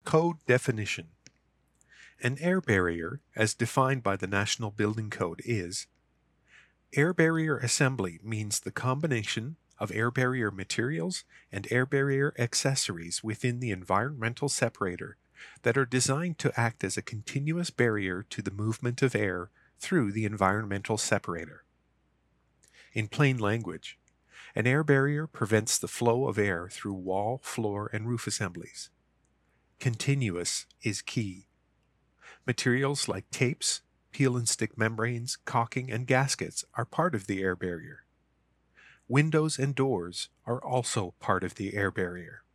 Code definition. An air barrier, as defined by the National Building Code, is: air barrier assembly means the combination of air barrier materials and air barrier accessories within the environmental separator that are designed to act as a continuous barrier to the movement of air through the environmental separator. In plain language, an air barrier prevents the flow of air through wall, floor, and roof assemblies. Continuous is key. Materials like tapes, peel and stick membranes, caulking, and gaskets are part of the air barrier. Windows and doors are also part of the air barrier.